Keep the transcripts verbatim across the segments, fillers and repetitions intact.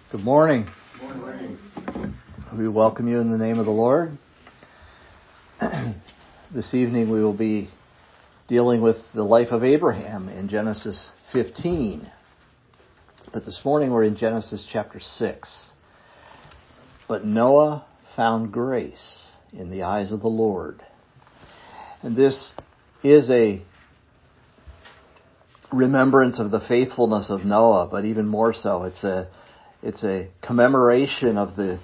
Good morning. Good morning. We welcome you in the name of the Lord. This evening we will be dealing with the life of Abraham in Genesis fifteen. But this morning we're in Genesis chapter six. But Noah found grace in the eyes of the Lord. And this is a remembrance of the faithfulness of Noah, but even more so, it's a It's a commemoration of the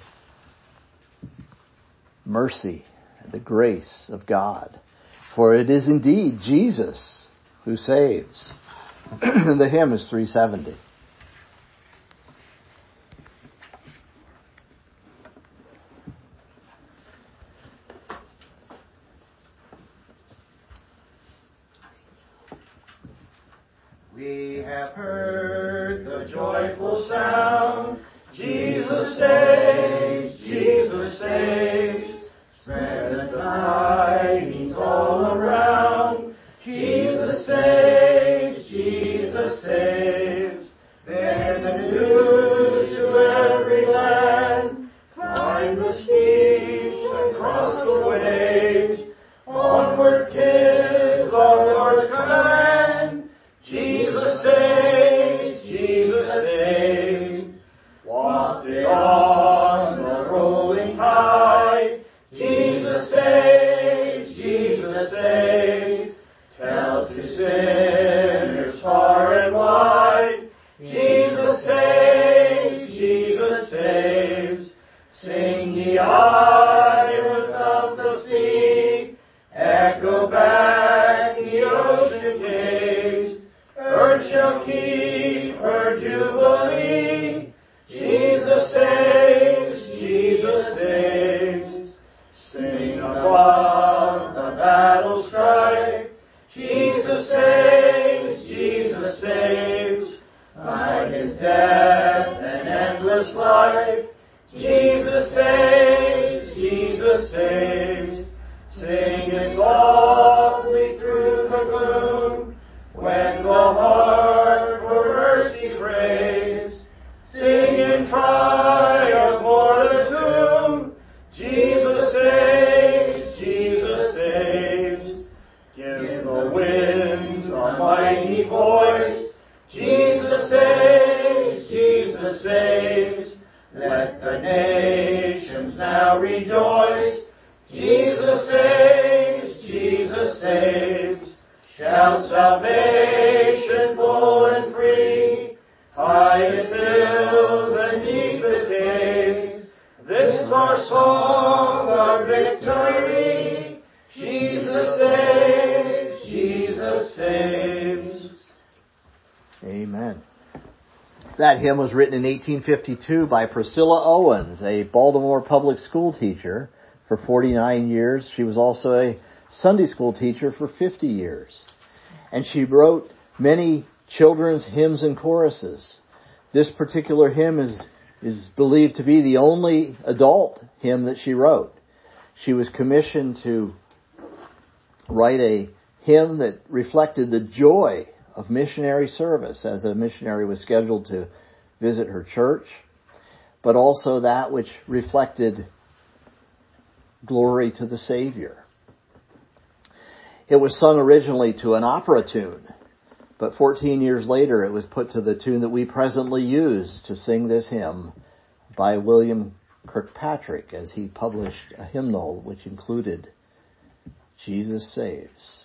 mercy and the grace of God. For it is indeed Jesus who saves. The hymn is three seventy. We have heard the joyful sound, Jesus saves, Jesus saves. Spread the tidings all around, Jesus saves, Jesus saves. Bear the news to every land, climb the steeps and cross the waves. Onward 'tis the Lord's command, Jesus saves, Jesus saves. Wafted on the rolling tide, Jesus saves, Jesus saves. Tell to sinners far and wide, Jesus saves, Jesus saves. Sing ye islands of the sea, echo back the ocean caves. Earth shall keep her jubilee. Jesus saves, Jesus saves. Sing above the battle strife. Jesus saves, Jesus saves. Night is death and endless life. Jesus saves, Jesus saves. Sing it softly through the gloom, when the heart for mercy craves. Sing in triumph o'er the tomb, Jesus saves, Jesus saves. Give the winds a mighty voice, Jesus saves, Jesus saves. Let the nations now rejoice, Jesus saves, Jesus saves. Shout salvation full and free, highest hills and deepest caves. This is our song of victory, Jesus saves, Jesus saves. Amen. That hymn was written in eighteen fifty-two by Priscilla Owens, a Baltimore public school teacher for forty-nine years. She was also a Sunday school teacher for fifty years. And she wrote many children's hymns and choruses. This particular hymn is, is believed to be the only adult hymn that she wrote. She was commissioned to write a hymn that reflected the joy of missionary service as a missionary was scheduled to visit her church, but also that which reflected glory to the Savior. It was sung originally to an opera tune, but fourteen years later it was put to the tune that we presently use to sing this hymn by William Kirkpatrick, as he published a hymnal which included Jesus Saves.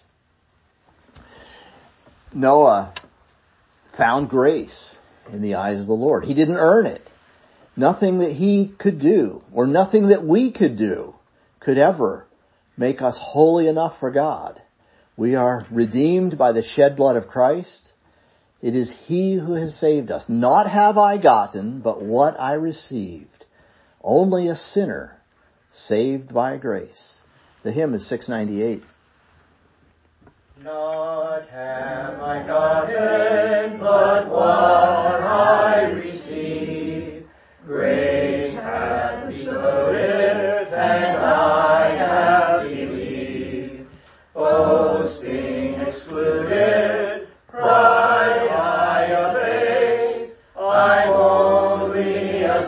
Noah found grace in the eyes of the Lord. He didn't earn it. Nothing that he could do, or nothing that we could do, could ever make us holy enough for God. We are redeemed by the shed blood of Christ. It is He who has saved us. Not have I gotten, but what I received. Only a sinner saved by grace. The hymn is six ninety-eight. Not have I gotten, but what I received. Grace hath bestowed it, and I have believed. Boasting excluded, pride I abase. I'm only a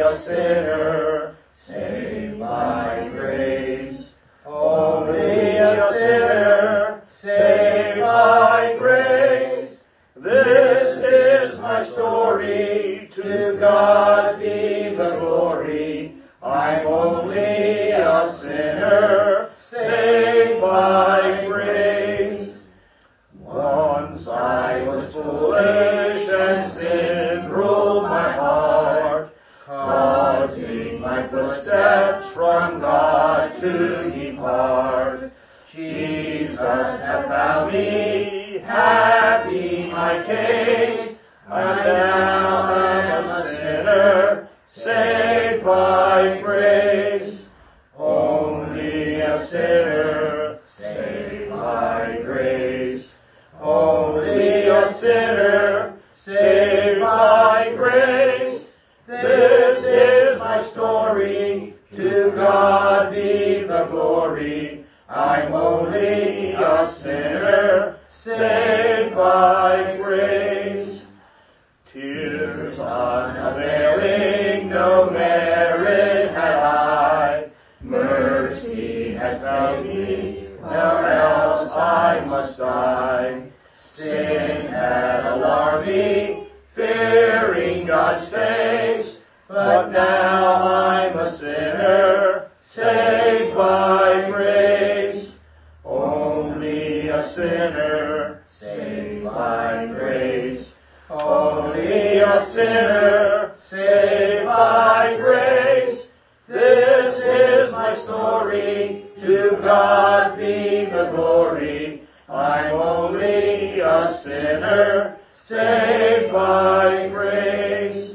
a sinner, saved by grace. Only a sinner, saved by grace. This is my story, to God be the glory. I'm only a sinner, saved by grace. Once I was foolish and sin ruled my heart, causing my footsteps from God to depart. Jesus hath found me, happy my case. I now am a sinner, saved by grace. Only a sinner, saved by grace. Only a sinner, saved by grace. This is my story, to God be the glory. I'm only a sinner, saved by grace. Tears unavailing, no merit had I. Mercy has found me, nor else I must die. Sin had alarmed me, fearing God's face, but now I'm a sinner, saved by grace. Only a sinner, saved by grace. Only a sinner, saved by grace. This is my story, to God be the glory. I'm only a sinner, saved by grace.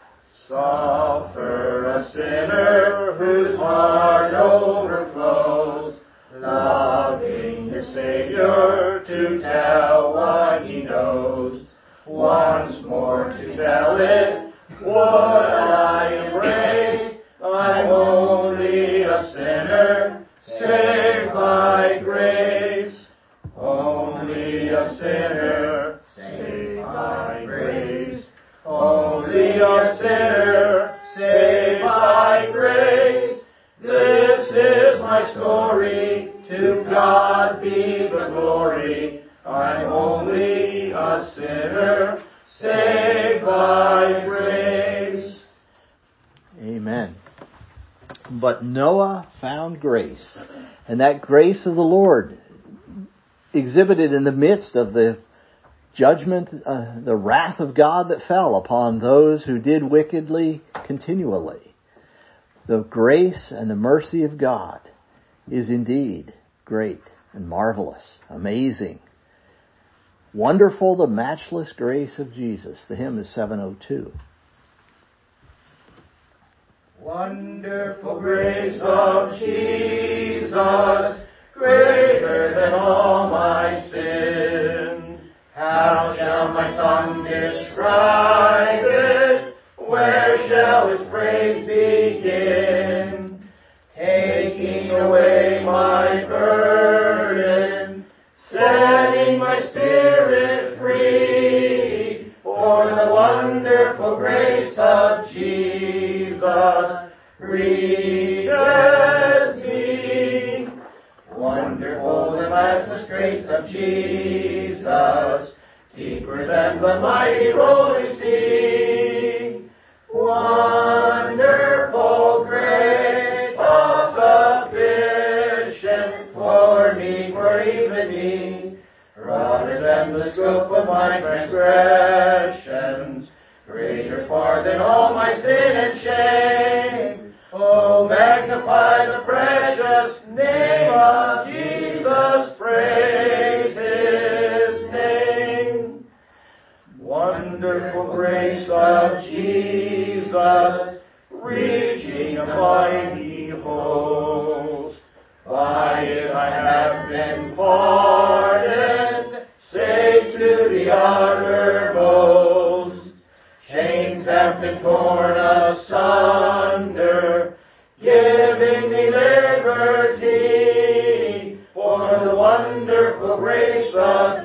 Suffer a sinner whose heart overflows, loving his Savior to tell what he knows. Once more to tell it, would I embrace. I'm only a sinner, saved by grace. Only a sinner, saved by grace. Only a sinner, saved by grace. This is my story, to God be the glory. I'm only a sinner, saved by grace. Amen. But Noah found grace, and that grace of the Lord exhibited in the midst of the judgment, uh, the wrath of God that fell upon those who did wickedly continually. The grace and the mercy of God is indeed great and marvelous, amazing. Wonderful the matchless grace of Jesus. The hymn is seven oh two. Wonderful grace of Jesus, greater than all my sin. How shall my tongue describe it? Where shall its praise begin? Taking away my burden, setting my spirit free, for the wonderful grace of Jesus reaches me. Wonderful the matchless grace of Jesus, deeper than the mighty rolling sea. Wonderful grace, all sufficient for me, for even me, broader than the scope of my transgressions, greater far than all my sin and shame. Oh, magnify the precious name of Jesus, praise his name. Wonderful grace of Jesus, reaching a mighty host. By it I have been pardoned, saved to the uttermost. Chains have been torn asunder, giving me liberty, for the wonderful grace of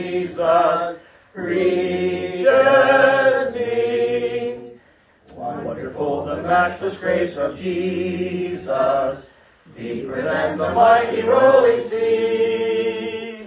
Jesus reaches me. Wonderful Wonderful the matchless grace of Jesus, deeper than the mighty rolling sea.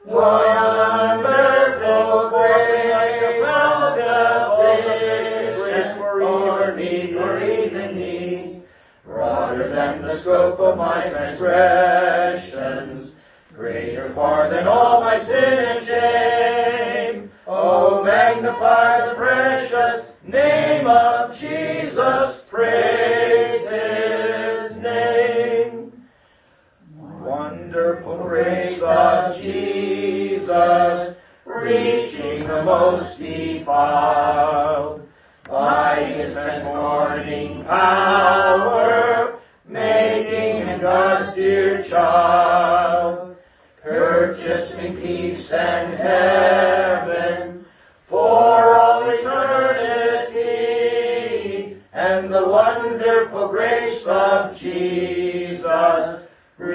Wonderful grace, salvation for me, for even me. Broader than the scope of my transgressions, greater far than all my sin and shame. Oh, magnify the precious name of Jesus, praise His name. Wonderful grace of Jesus, reaching the most defiled, by His transforming power, making Him God's dear child, purchasing peace and heaven for all eternity, and the wonderful grace of Jesus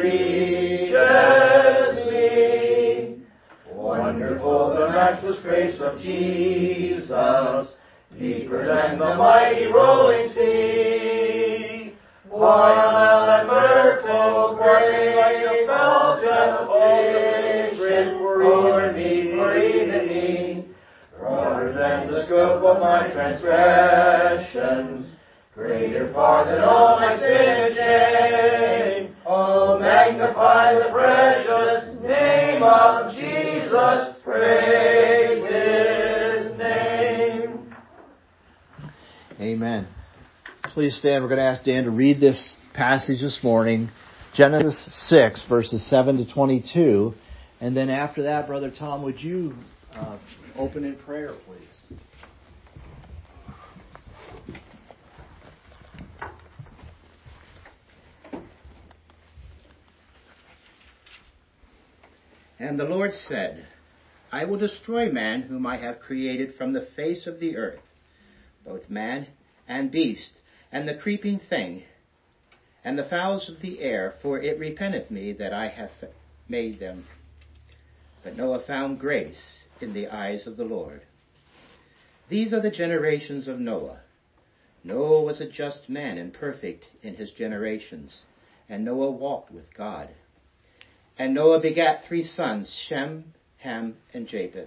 reaches me. Wonderful the matchless grace of Jesus, deeper than the mighty rolling sea. Wild and myrtle grace, salvation for me, for even me. Broader than the scope of my transgressions, greater far than all my sin and shame. Oh, magnify the precious name of Jesus, praise His name. Amen. Please stand. We're going to ask Dan to read this passage this morning, Genesis six, verses seven to twenty-two. And then after that, Brother Tom, would you uh, open in prayer, please? And the Lord said, I will destroy man whom I have created from the face of the earth, both man and beast, and the creeping thing, and the fowls of the air, for it repenteth me that I have made them. But Noah found grace in the eyes of the Lord. These are the generations of Noah. Noah was a just man and perfect in his generations, and Noah walked with God. And Noah begat three sons, Shem, Ham, and Japheth.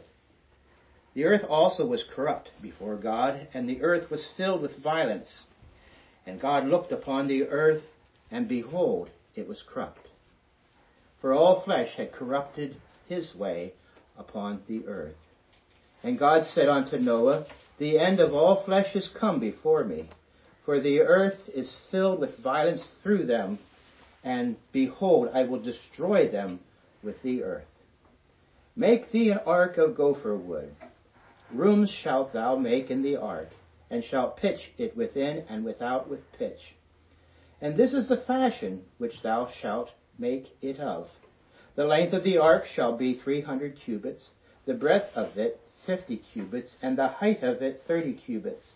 The earth also was corrupt before God, and the earth was filled with violence. And God looked upon the earth, and behold, it was corrupt. For all flesh had corrupted his way upon the earth. And God said unto Noah, The end of all flesh is come before me, for the earth is filled with violence through them, and behold, I will destroy them with the earth. Make thee an ark of gopher wood. Rooms shalt thou make in the ark, and shalt pitch it within and without with pitch. And this is the fashion which thou shalt make it of. The length of the ark shall be three hundred cubits, the breadth of it fifty cubits, and the height of it thirty cubits.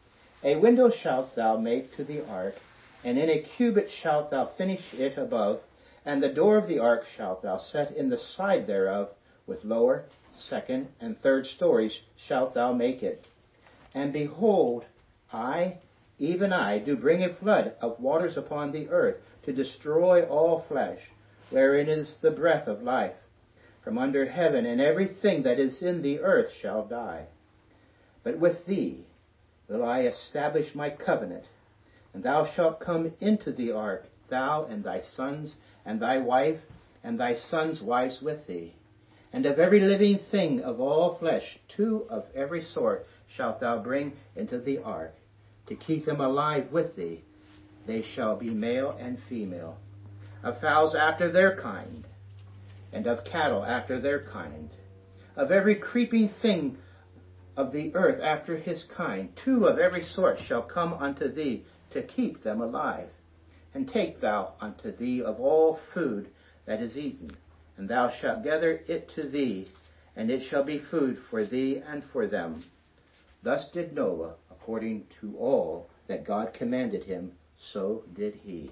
A window shalt thou make to the ark, and in a cubit shalt thou finish it above, and the door of the ark shalt thou set in the side thereof, with lower, second, and third stories shalt thou make it. And behold, I, even I, do bring a flood of waters upon the earth, to destroy all flesh, wherein is the breath of life, from under heaven, and everything that is in the earth shall die. But with thee will I establish my covenant, and thou shalt come into the ark, thou and thy sons, and thy wife, and thy sons' wives with thee. And of every living thing of all flesh, two of every sort shalt thou bring into the ark, to keep them alive with thee. They shall be male and female. Of fowls after their kind, and of cattle after their kind. Of every creeping thing of the earth after his kind, two of every sort shall come unto thee, to keep them alive. And take thou unto thee of all food that is eaten, and thou shalt gather it to thee, and it shall be food for thee and for them. Thus did Noah, according to all that God commanded him, so did he.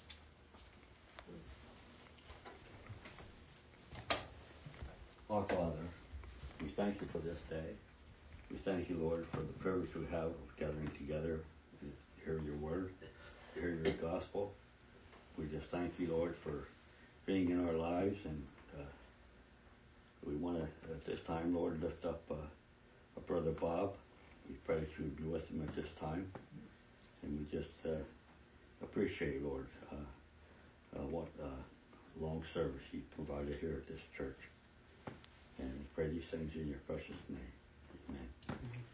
Our Father, we thank you for this day. We thank you, Lord, for the privilege we have of gathering together thank you, Lord, for being in our lives. And uh, we want to, at this time, Lord, lift up uh, our brother Bob. We pray that you would be with him at this time. And we just uh, appreciate, Lord, uh, uh, what uh, long service he provided here at this church. And we pray these things in your precious name. Amen.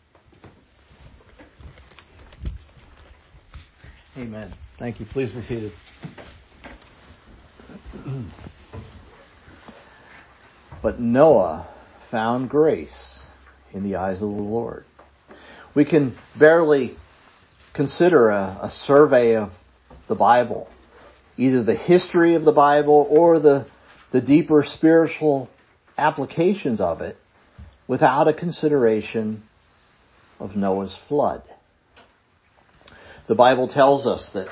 Amen. Thank you. Please be seated. But Noah found grace in the eyes of the Lord. We can barely consider a, a survey of the Bible, either the history of the Bible or the, the deeper spiritual applications of it, without a consideration of Noah's flood. The Bible tells us that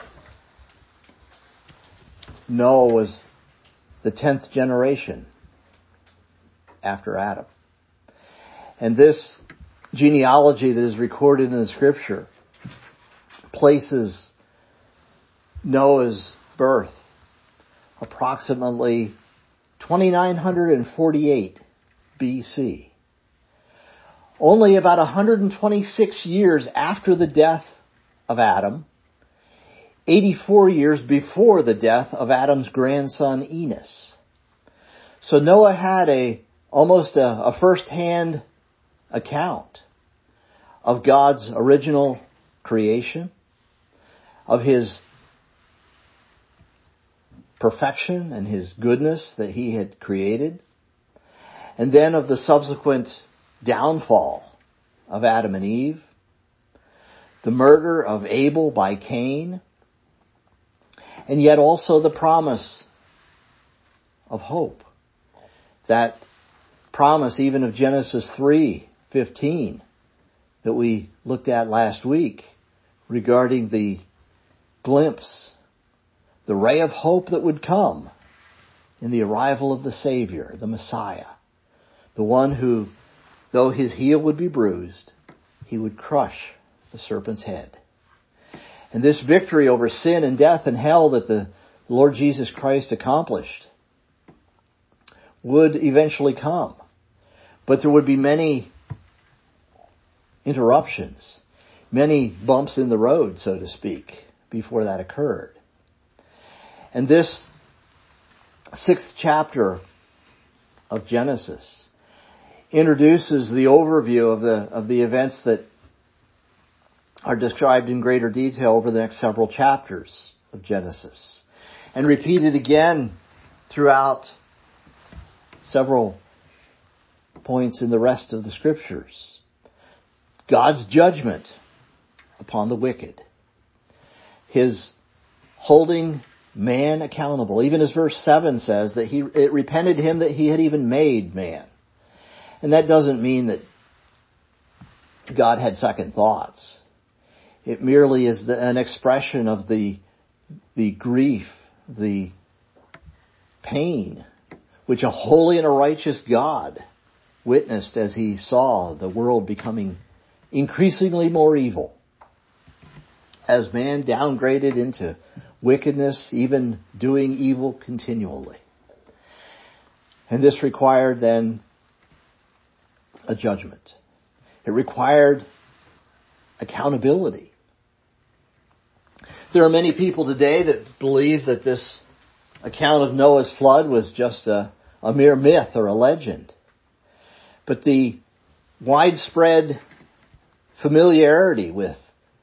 Noah was the tenth generation after Adam. And this genealogy that is recorded in the Scripture places Noah's birth approximately twenty-nine forty-eight B C. Only about one hundred twenty-six years after the death of Adam, eighty-four years before the death of Adam's grandson Enos. So Noah had a almost a, a first-hand account of God's original creation, of His perfection and His goodness that He had created, and then of the subsequent downfall of Adam and Eve, the murder of Abel by Cain, and yet also the promise of hope. That promise even of Genesis three fifteen that we looked at last week regarding the glimpse, the ray of hope that would come in the arrival of the Savior, the Messiah, the one who, though his heel would be bruised, he would crush the serpent's head. And this victory over sin and death and hell that the Lord Jesus Christ accomplished would eventually come. But there would be many interruptions, many bumps in the road, so to speak, before that occurred. And this sixth chapter of Genesis introduces the overview of the of the events that are described in greater detail over the next several chapters of Genesis, and repeated again throughout several points in the rest of the Scriptures. God's judgment upon the wicked. His holding man accountable. Even as verse seven says that he it repented him that he had even made man. And that doesn't mean that God had second thoughts. It merely is the, an expression of the the grief, the pain, which a holy and a righteous God witnessed as he saw the world becoming increasingly more evil, as man downgraded into wickedness, even doing evil continually. And this required then a judgment. It required accountability. There are many people today that believe that this account of Noah's flood was just a, a mere myth or a legend. But the widespread familiarity with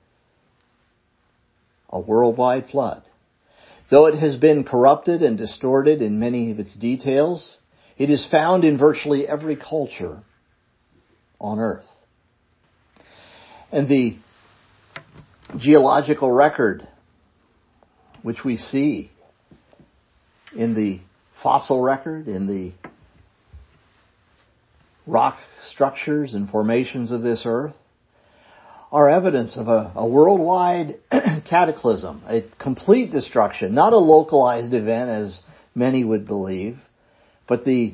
a worldwide flood, though it has been corrupted and distorted in many of its details, it is found in virtually every culture on earth. And the geological record, which we see in the fossil record, in the rock structures and formations of this earth, are evidence of a, a worldwide cataclysm, a complete destruction, not a localized event as many would believe, but the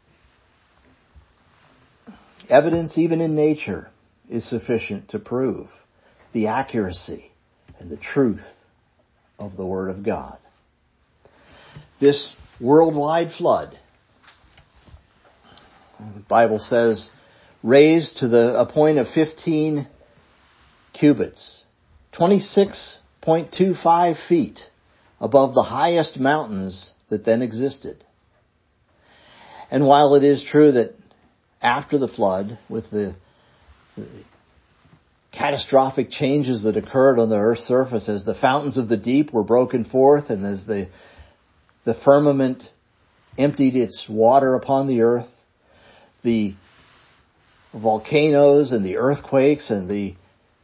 evidence even in nature is sufficient to prove the accuracy and the truth of the Word of God. this worldwide flood, the Bible says, raised to the a point of fifteen cubits, twenty-six point two five feet above the highest mountains that then existed. And while it is true that after the flood, with the, the catastrophic changes that occurred on the earth's surface as the fountains of the deep were broken forth and as the, the firmament emptied its water upon the earth, the volcanoes and the earthquakes and the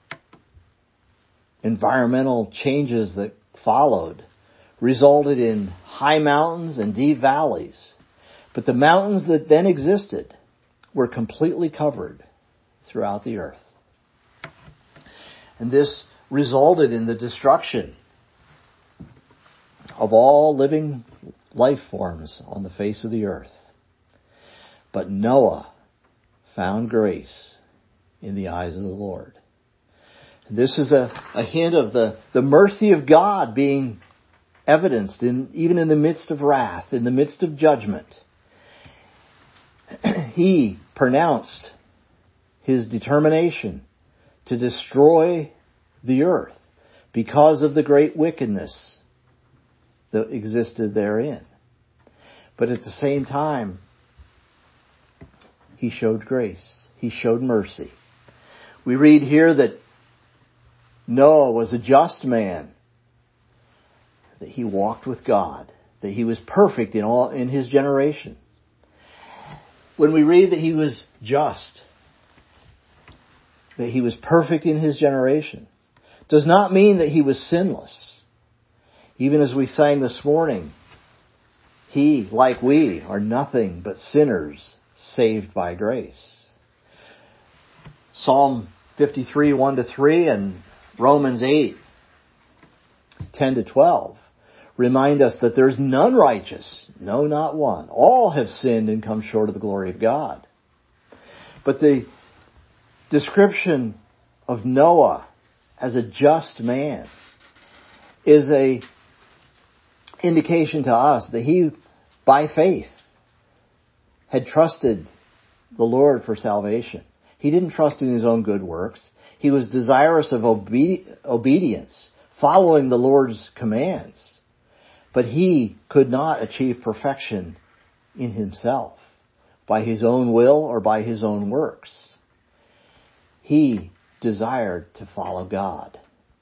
environmental changes that followed resulted in high mountains and deep valleys. But the mountains that then existed were completely covered throughout the earth. And this resulted in the destruction of all living life forms on the face of the earth. But Noah found grace in the eyes of the Lord. And this is a, a hint of the, the mercy of God being evidenced in even in the midst of wrath, in the midst of judgment. He pronounced his determination to destroy the earth because of the great wickedness that existed therein. But at the same time, he showed grace. He showed mercy. We read here that Noah was a just man, that he walked with God, that he was perfect in all in his generations. When we read that he was just, that he was perfect in his generations, does not mean that he was sinless. Even as we sang this morning, he, like we, are nothing but sinners saved by grace. Psalm fifty-three, one to three and Romans eight, ten to twelve remind us that there's none righteous, no, not one. All have sinned and come short of the glory of God. But the description of Noah as a just man is a indication to us that he, by faith, had trusted the Lord for salvation. He didn't trust in his own good works. He was desirous of obe- obedience, following the Lord's commands. But he could not achieve perfection in himself, by his own will or by his own works. He desired to follow God.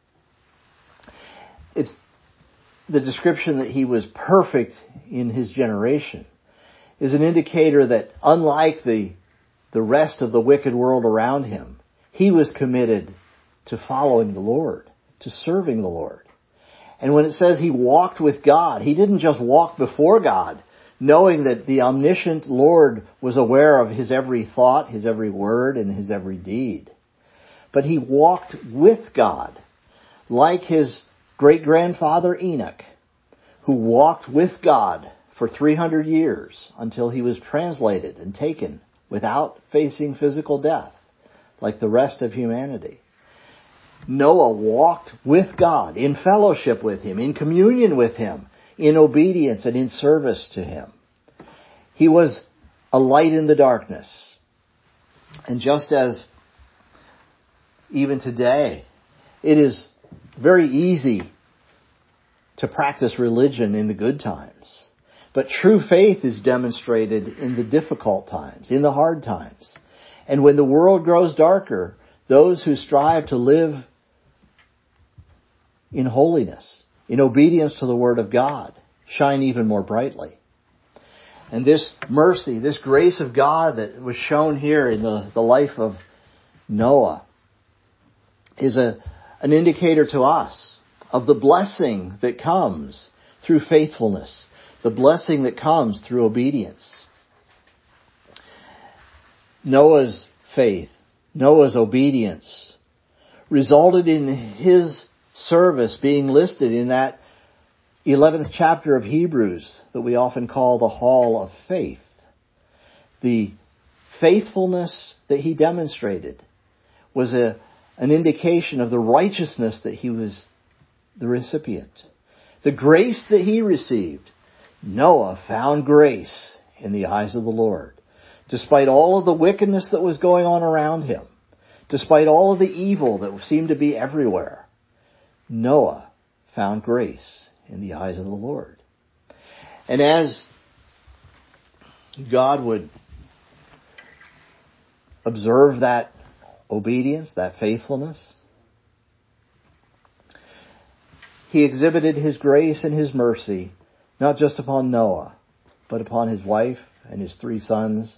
It's the description that he was perfect in his generation is an indicator that unlike the, the rest of the wicked world around him, he was committed to following the Lord, to serving the Lord. And when it says he walked with God, he didn't just walk before God, knowing that the omniscient Lord was aware of his every thought, his every word, and his every deed. But he walked with God, like his great-grandfather Enoch, who walked with God for three hundred years until he was translated and taken without facing physical death, like the rest of humanity. Noah walked with God, in fellowship with him, in communion with him, in obedience and in service to him. He was a light in the darkness. And just as even today, it is very easy to practice religion in the good times. But true faith is demonstrated in the difficult times, in the hard times. And when the world grows darker, those who strive to live in holiness, in obedience to the Word of God, shine even more brightly. And this mercy, this grace of God that was shown here in the, the life of Noah is a, an indicator to us of the blessing that comes through faithfulness, the blessing that comes through obedience. Noah's faith, Noah's obedience resulted in his service being listed in that eleventh chapter of Hebrews that we often call the Hall of Faith. The faithfulness that he demonstrated was a, an indication of the righteousness that he was the recipient. The grace that he received Noah found grace in the eyes of the Lord. Despite all of the wickedness that was going on around him, despite all of the evil that seemed to be everywhere, Noah found grace in the eyes of the Lord. And as God would observe that obedience, that faithfulness, He exhibited His grace and His mercy, not just upon Noah, but upon his wife and his three sons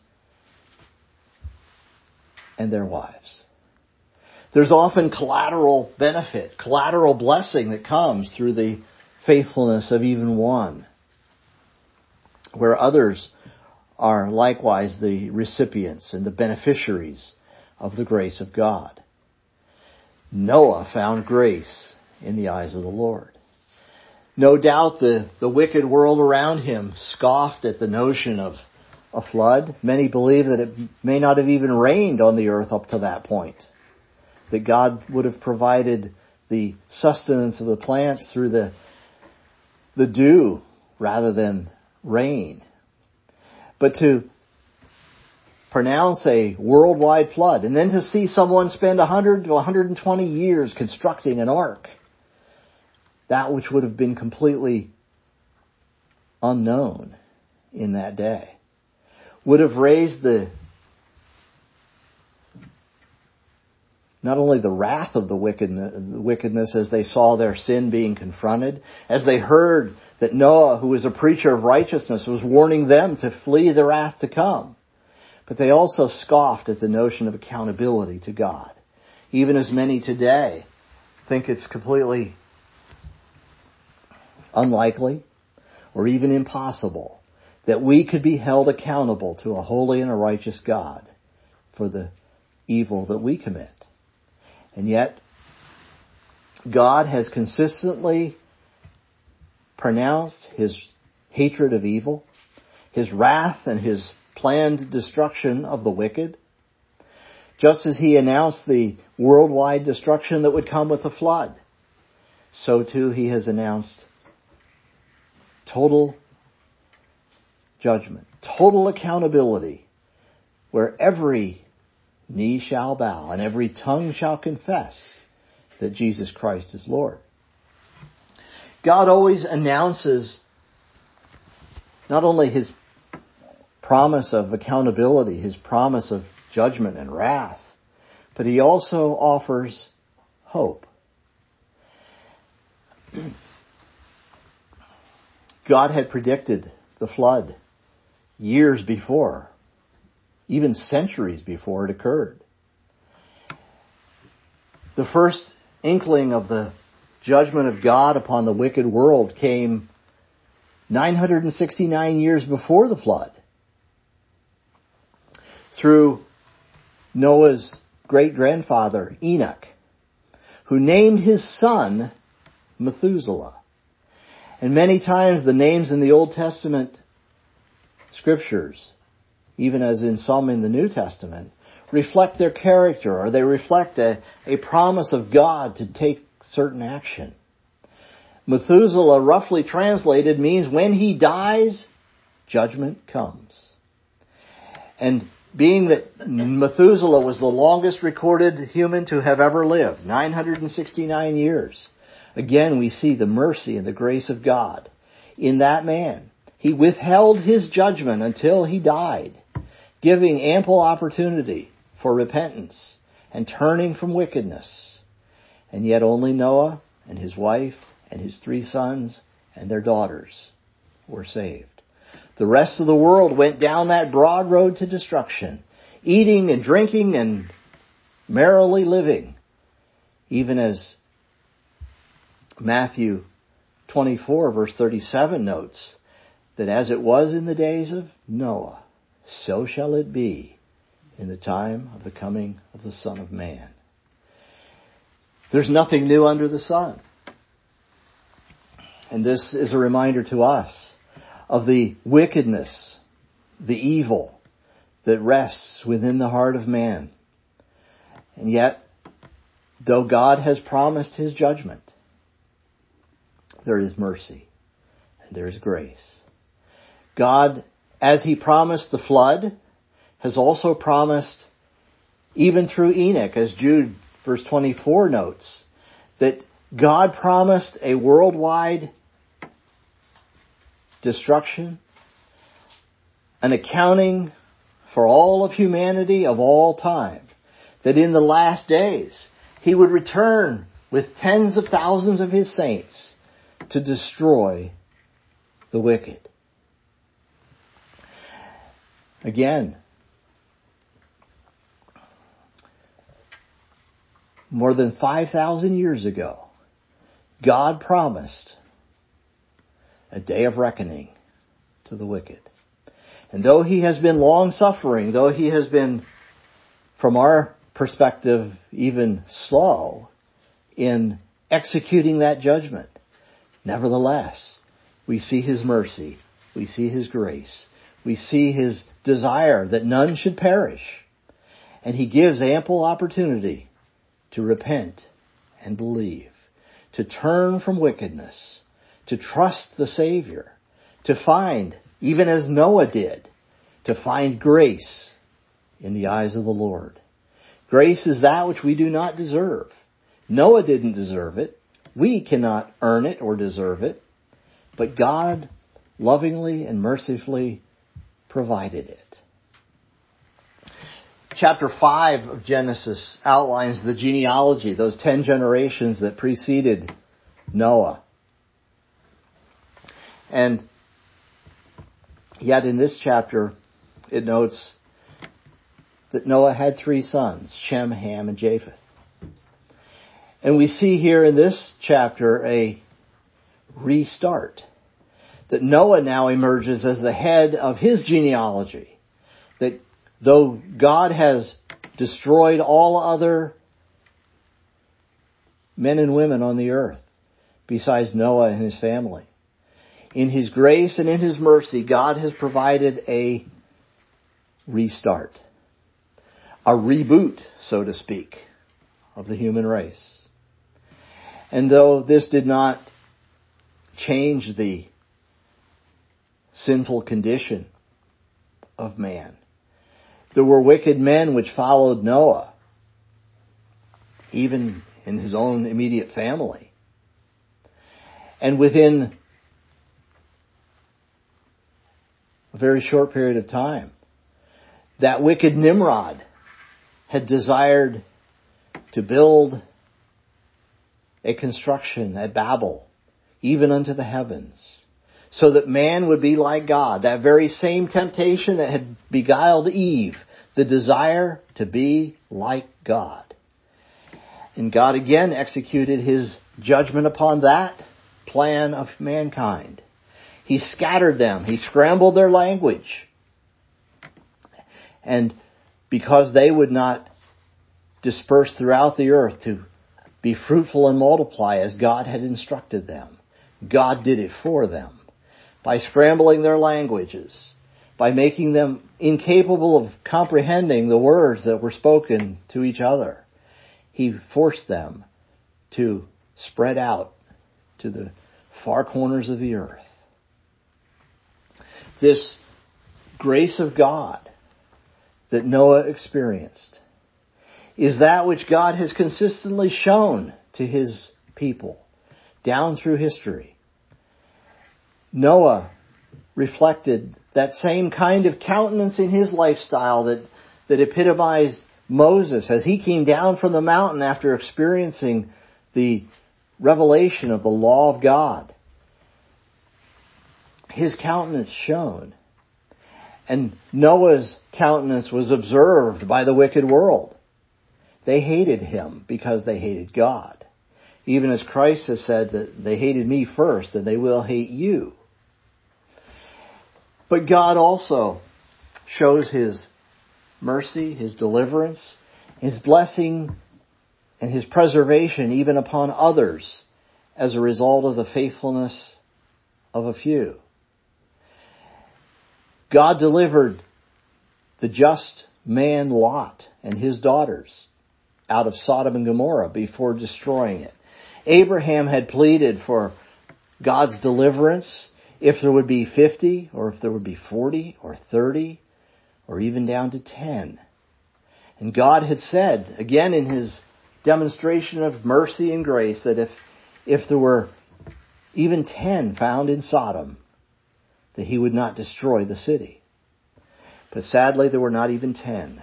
and their wives. There's often collateral benefit, collateral blessing that comes through the faithfulness of even one, where others are likewise the recipients and the beneficiaries of the grace of God. Noah found grace in the eyes of the Lord. No doubt the, the wicked world around him scoffed at the notion of a flood. Many believe that it may not have even rained on the earth up to that point. That God would have provided the sustenance of the plants through the, the dew rather than rain. But to pronounce a worldwide flood and then to see someone spend one hundred to one hundred twenty years constructing an ark, that which would have been completely unknown in that day, would have raised the not only the wrath of the wickedness, the wickedness as they saw their sin being confronted, as they heard that Noah, who was a preacher of righteousness, was warning them to flee the wrath to come. But they also scoffed at the notion of accountability to God. Even as many today think it's completely unlikely or even impossible that we could be held accountable to a holy and a righteous God for the evil that we commit. And yet, God has consistently pronounced His hatred of evil, His wrath and His planned destruction of the wicked, just as He announced the worldwide destruction that would come with the flood. So too He has announced total judgment, total accountability, where every knee shall bow and every tongue shall confess that Jesus Christ is Lord. God always announces not only His promise of accountability, His promise of judgment and wrath, but He also offers hope. God had predicted the flood years before, even centuries before it occurred. The first inkling of the judgment of God upon the wicked world came nine hundred sixty-nine years before the flood, through Noah's great-grandfather, Enoch, who named his son Methuselah. And many times the names in the Old Testament scriptures, even as in some in the New Testament, reflect their character, or they reflect a, a promise of God to take certain action. Methuselah, roughly translated, means when he dies, judgment comes. And being that Methuselah was the longest recorded human to have ever lived, nine hundred sixty-nine years, again we see the mercy and the grace of God in that man. He withheld his judgment until he died, giving ample opportunity for repentance and turning from wickedness. And yet only Noah and his wife and his three sons and their daughters were saved. The rest of the world went down that broad road to destruction, eating and drinking and merrily living, even as Matthew twenty-four verse thirty-seven notes, that as it was in the days of Noah, so shall it be in the time of the coming of the Son of Man. There's nothing new under the sun. And this is a reminder to us of the wickedness, the evil that rests within the heart of man. And yet, though God has promised His judgment, there is mercy and there is grace. God, as He promised the flood, has also promised, even through Enoch, as Jude verse twenty-four notes, that God promised a worldwide destruction, an accounting for all of humanity of all time, that in the last days He would return with tens of thousands of His saints to destroy the wicked. Again, more than five thousand years ago, God promised a day of reckoning to the wicked. And though He has been long-suffering, though He has been, from our perspective, even slow in executing that judgment, nevertheless, we see His mercy, we see His grace, we see His desire that none should perish, and He gives ample opportunity to repent and believe, to turn from wickedness, to trust the Savior, to find, even as Noah did, to find grace in the eyes of the Lord. Grace is that which we do not deserve. Noah didn't deserve it. We cannot earn it or deserve it. But God lovingly and mercifully provided it. Chapter five of Genesis outlines the genealogy, those ten generations that preceded Noah. And yet in this chapter, it notes that Noah had three sons, Shem, Ham, and Japheth. And we see here in this chapter a restart. That Noah now emerges as the head of his genealogy. That though God has destroyed all other men and women on the earth, besides Noah and his family, in His grace and in His mercy, God has provided a restart. A reboot, so to speak, of the human race. And though this did not change the sinful condition of man, there were wicked men which followed Noah, even in his own immediate family. And within a very short period of time, that wicked Nimrod had desired to build a construction at Babel, even unto the heavens, so that man would be like God. That very same temptation that had beguiled Eve, the desire to be like God. And God again executed His judgment upon that plan of mankind. He scattered them. He scrambled their language. And because they would not disperse throughout the earth to be fruitful and multiply as God had instructed them, God did it for them by scrambling their languages, by making them incapable of comprehending the words that were spoken to each other. He forced them to spread out to the far corners of the earth. This grace of God that Noah experienced is that which God has consistently shown to His people down through history. Noah reflected that same kind of countenance in his lifestyle that, that epitomized Moses as he came down from the mountain after experiencing the revelation of the law of God. His countenance shone. And Noah's countenance was observed by the wicked world. They hated him because they hated God. Even as Christ has said that they hated me first, and they will hate you. But God also shows His mercy, His deliverance, His blessing, and His preservation even upon others as a result of the faithfulness of a few. God delivered the just man Lot and his daughters out of Sodom and Gomorrah before destroying it. Abraham had pleaded for God's deliverance if there would be fifty, or if there would be forty, or thirty, or even down to ten. And God had said, again in His demonstration of mercy and grace, that if, if there were even ten found in Sodom, that He would not destroy the city. But sadly, there were not even ten.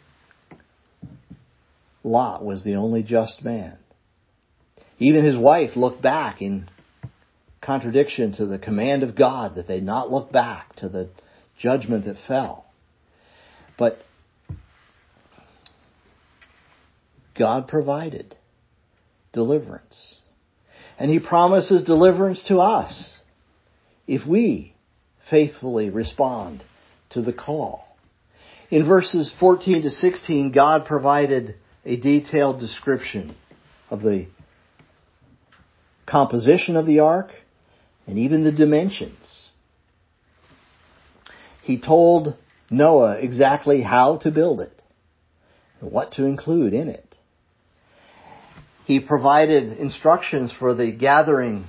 Lot was the only just man. Even his wife looked back in contradiction to the command of God that they not look back to the judgment that fell. But God provided deliverance. And He promises deliverance to us if we faithfully respond to the call. In verses fourteen to sixteen, God provided a detailed description of the composition of the ark and even the dimensions. He told Noah exactly how to build it and what to include in it. He provided instructions for the gathering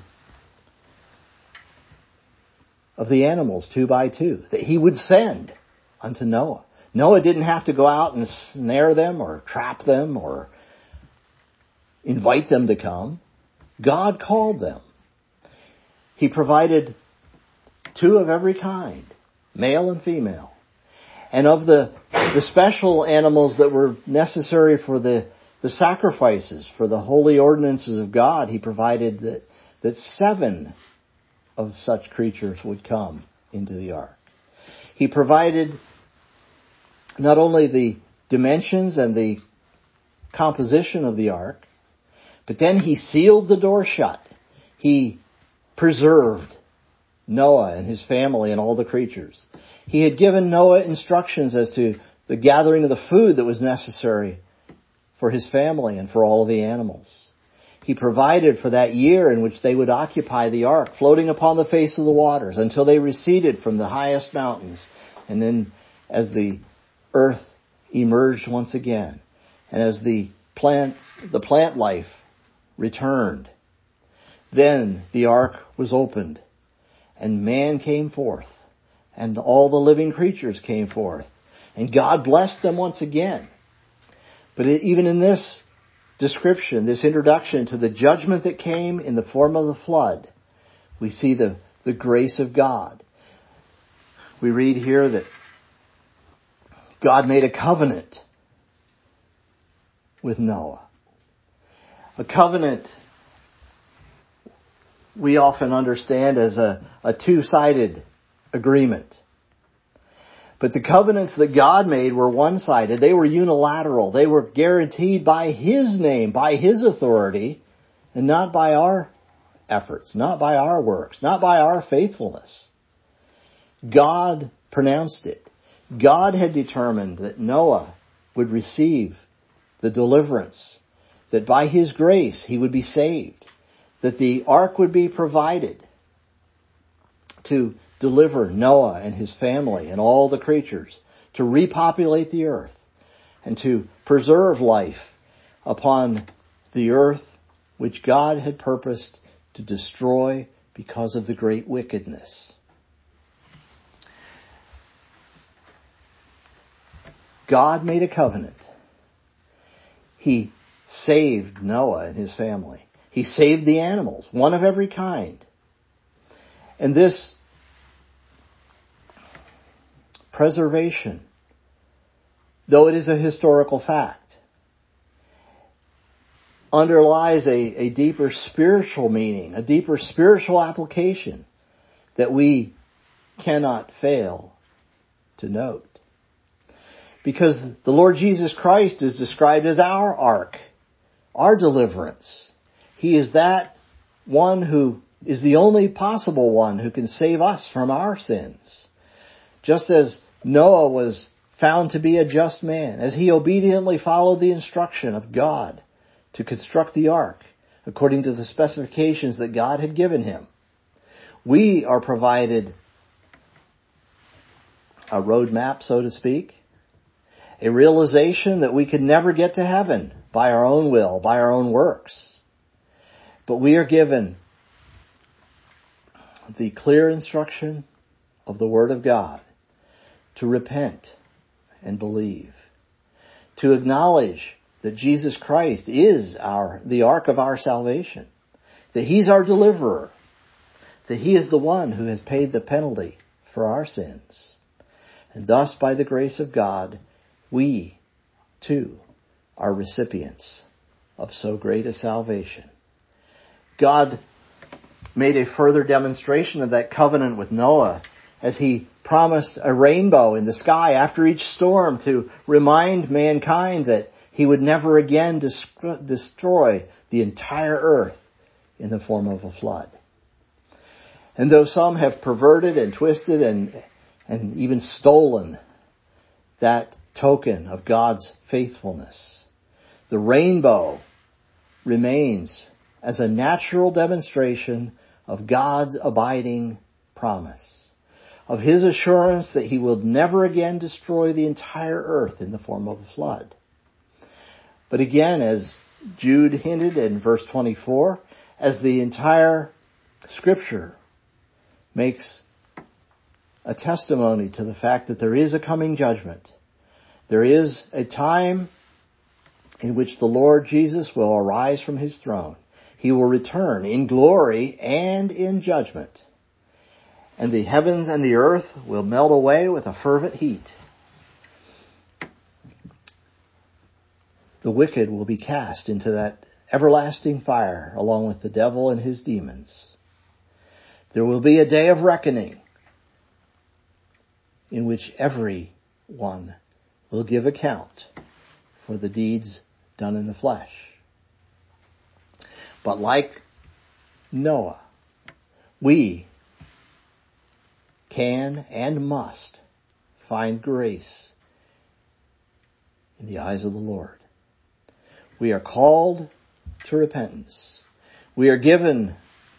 of the animals two by two that He would send unto Noah. Noah didn't have to go out and snare them or trap them or invite them to come. God called them. He provided two of every kind, male and female. And of the, the special animals that were necessary for the, the sacrifices, for the holy ordinances of God, He provided that, that seven of such creatures would come into the ark. He provided not only the dimensions and the composition of the ark, but then He sealed the door shut. He preserved Noah and his family and all the creatures. He had given Noah instructions as to the gathering of the food that was necessary for his family and for all of the animals. He provided for that year in which they would occupy the ark, floating upon the face of the waters until they receded from the highest mountains. And then as the earth emerged once again, and as the plants, the plant life returned, then the ark was opened, and man came forth, and all the living creatures came forth, and God blessed them once again. But even in this description, this introduction to the judgment that came in the form of the flood, we see the, the grace of God. We read here that God made a covenant with Noah. A covenant we often understand as a, a two-sided agreement. But the covenants that God made were one-sided. They were unilateral. They were guaranteed by His name, by His authority, and not by our efforts, not by our works, not by our faithfulness. God pronounced it. God had determined that Noah would receive the deliverance, that by His grace he would be saved, that the ark would be provided to deliver Noah and his family and all the creatures, to repopulate the earth, and to preserve life upon the earth which God had purposed to destroy because of the great wickedness. God made a covenant. He saved Noah and his family. He saved the animals, one of every kind. And this preservation, though it is a historical fact, underlies a, a deeper spiritual meaning, a deeper spiritual application that we cannot fail to note. Because the Lord Jesus Christ is described as our ark, our deliverance. He is that one who is the only possible one who can save us from our sins. Just as Noah was found to be a just man, as he obediently followed the instruction of God to construct the ark according to the specifications that God had given him, we are provided a roadmap, so to speak, a realization that we could never get to heaven by our own will, by our own works. But we are given the clear instruction of the Word of God to repent and believe, to acknowledge that Jesus Christ is our the ark of our salvation, that He's our deliverer, that He is the one who has paid the penalty for our sins. And thus, by the grace of God, we, too, are recipients of so great a salvation. God made a further demonstration of that covenant with Noah as He promised a rainbow in the sky after each storm to remind mankind that He would never again dis- destroy the entire earth in the form of a flood. And though some have perverted and twisted and, and even stolen that token of God's faithfulness, the rainbow remains as a natural demonstration of God's abiding promise, of His assurance that He will never again destroy the entire earth in the form of a flood. But again, as Jude hinted in verse twenty-four, as the entire Scripture makes a testimony to the fact that there is a coming judgment, there is a time in which the Lord Jesus will arise from His throne. He will return in glory and in judgment. And the heavens and the earth will melt away with a fervent heat. The wicked will be cast into that everlasting fire along with the devil and his demons. There will be a day of reckoning in which everyone will give account for the deeds done in the flesh. But like Noah, we can and must find grace in the eyes of the Lord. We are called to repentance. We are given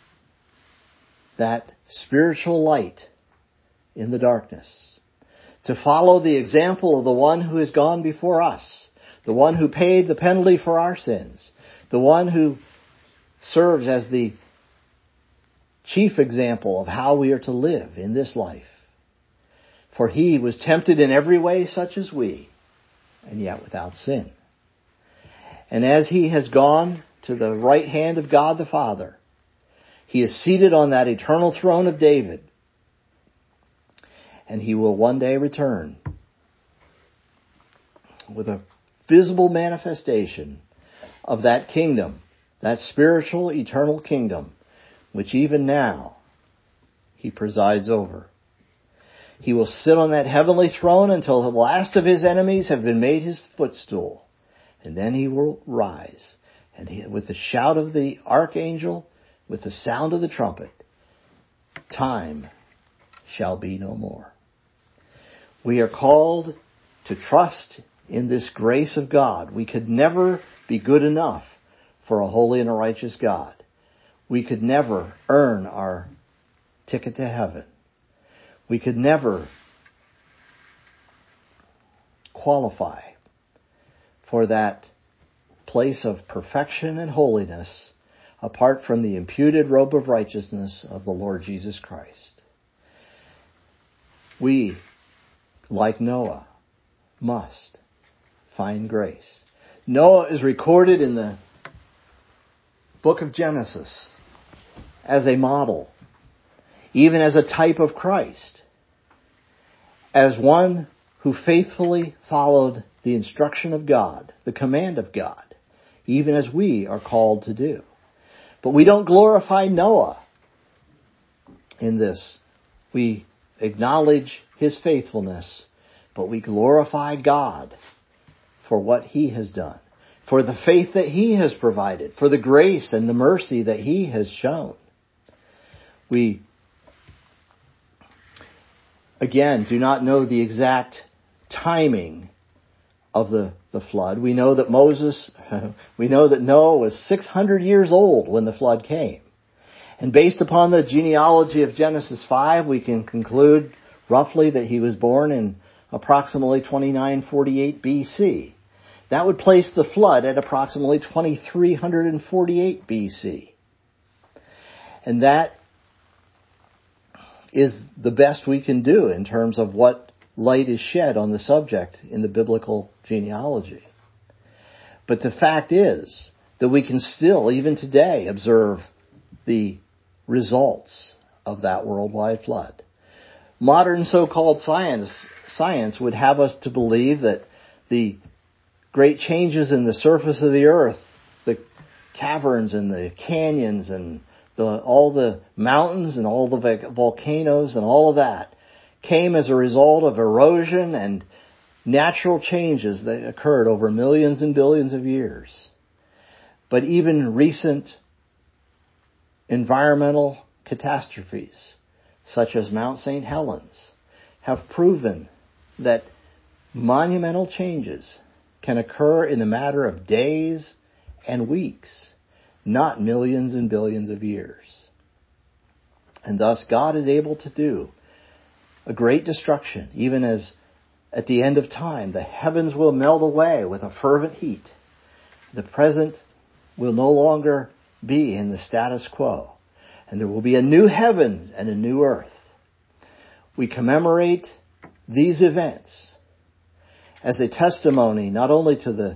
that spiritual light in the darkness to follow the example of the one who has gone before us, the one who paid the penalty for our sins, the one who serves as the chief example of how we are to live in this life. For He was tempted in every way such as we, and yet without sin. And as He has gone to the right hand of God the Father, He is seated on that eternal throne of David, and He will one day return with a visible manifestation of that kingdom, that spiritual eternal kingdom, which even now He presides over. He will sit on that heavenly throne until the last of His enemies have been made His footstool. And then He will rise. And he, with the shout of the archangel, with the sound of the trumpet, time shall be no more. We are called to trust in this grace of God. We could never be good enough for a holy and a righteous God. We could never earn our ticket to heaven. We could never qualify for that place of perfection and holiness apart from the imputed robe of righteousness of the Lord Jesus Christ. We, like Noah, must find grace. Noah is recorded in the book of Genesis as a model, even as a type of Christ, as one who faithfully followed the instruction of God, the command of God, even as we are called to do. But we don't glorify Noah in this. We acknowledge his faithfulness, but we glorify God for what He has done, for the faith that He has provided, for the grace and the mercy that He has shown. We, again, do not know the exact timing of the, the flood. We know that Moses, we know that Noah was six hundred years old when the flood came. And based upon the genealogy of Genesis five, we can conclude roughly that he was born in approximately twenty-nine forty-eight B C. That would place the flood at approximately twenty-three forty-eight B C. And that is the best we can do in terms of what light is shed on the subject in the biblical genealogy. But the fact is that we can still, even today, observe the results of that worldwide flood. Modern so-called science, science would have us to believe that the great changes in the surface of the earth, the caverns and the canyons and the, all the mountains and all the volcanoes and all of that came as a result of erosion and natural changes that occurred over millions and billions of years. But even recent environmental catastrophes, such as Mount Saint Helens, have proven that monumental changes can occur in the matter of days and weeks, not millions and billions of years. And thus God is able to do a great destruction, even as at the end of time the heavens will melt away with a fervent heat. The present will no longer be in the status quo, and there will be a new heaven and a new earth. We commemorate these events as a testimony not only to the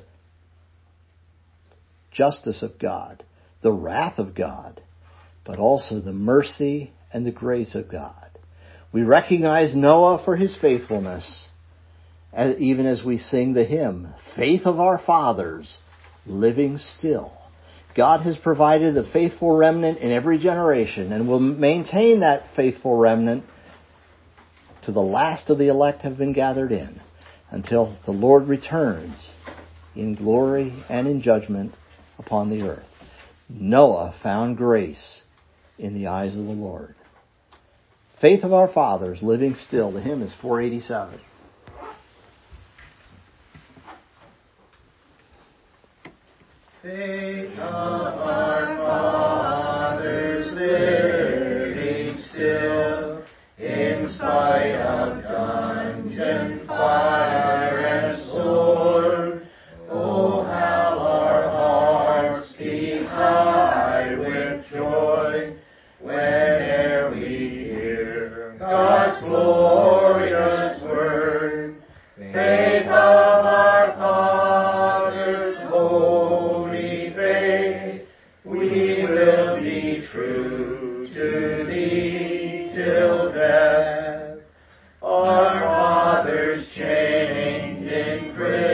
justice of God, the wrath of God, but also the mercy and the grace of God. We recognize Noah for his faithfulness, even as we sing the hymn, Faith of Our Fathers, Living Still. God has provided a faithful remnant in every generation and will maintain that faithful remnant to the last of the elect have been gathered in, until the Lord returns in glory and in judgment upon the earth. Noah found grace in the eyes of the Lord. Faith of Our Fathers, Living Still. The hymn is four eighty-seven. Faith of our fathers, living still, in spite of dungeon, fire, and sword. Oh, how our hearts beat high with joy whene'er we hear God's glorious word. Faith of our fathers, holy faith, we will be true to thee till death. Our fathers chained in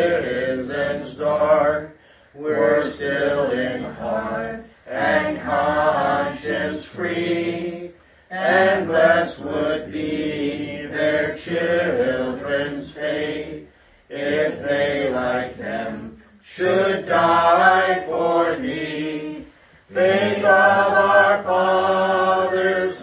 prisons dark were still in heart and conscience free, and blessed would be their children's fate if they like them should die for thee. Faith of our fathers,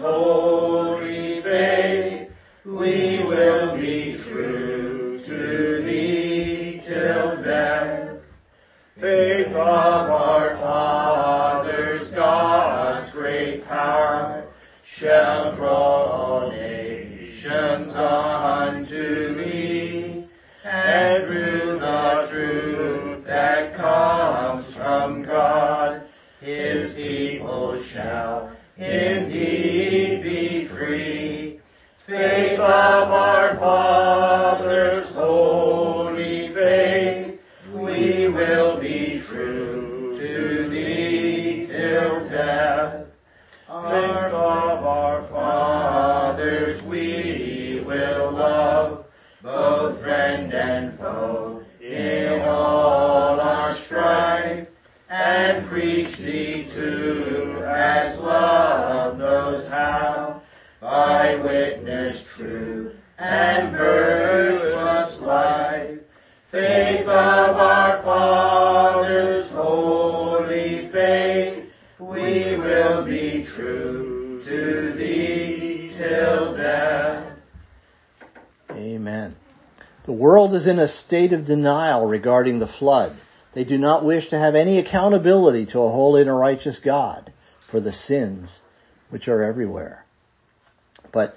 holy faith, we will be true to thee till death. Faith of our fathers, God's great power shall draw all nations unto thee, and through the truth that comes from God, his people shall indeed be free. Faith of our fathers, holy faith, we will be true to thee till death. Faith of our fathers, we will love, both friend and foe, in all our strife, and preach thee too, as love knows how, by witness true and virtuous life. Faith of our fathers, holy faith, we will be true to thee till death. Amen. The world is in a state of denial regarding the flood. They do not wish to have any accountability to a holy and a righteous God for the sins which are everywhere. But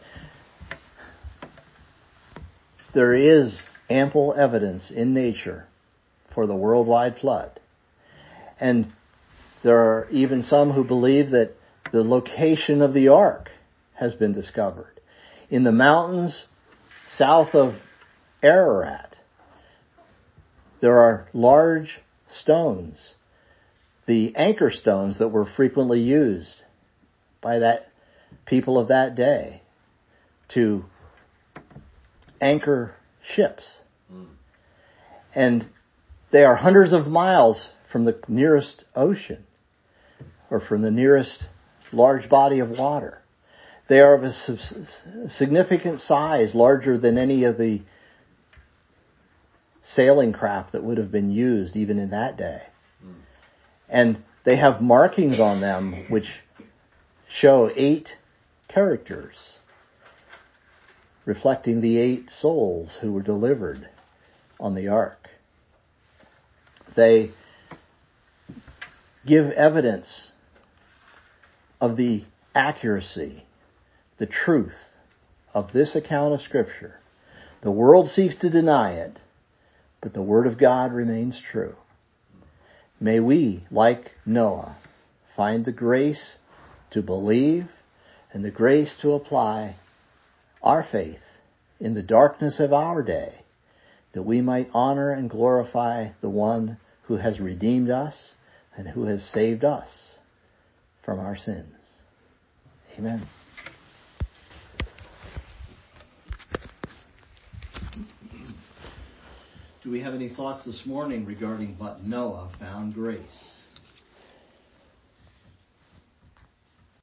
there is ample evidence in nature for the worldwide flood. And there are even some who believe that the location of the ark has been discovered. in the mountains south of Ararat, there are large stones, the anchor stones that were frequently used by that people of that day to anchor ships. Mm. And they are hundreds of miles from the nearest ocean or from the nearest large body of water. They are of a significant size, larger than any of the sailing craft that would have been used even in that day. Mm. And they have markings on them which show eight characters, reflecting the eight souls who were delivered on the ark. They give evidence of the accuracy, the truth of this account of Scripture. The world seeks to deny it, but the Word of God remains true. May we, like Noah, find the grace to believe and the grace to apply our faith in the darkness of our day, that we might honor and glorify the one who has redeemed us and who has saved us from our sins. Amen. Do we have any thoughts this morning regarding what Noah found grace?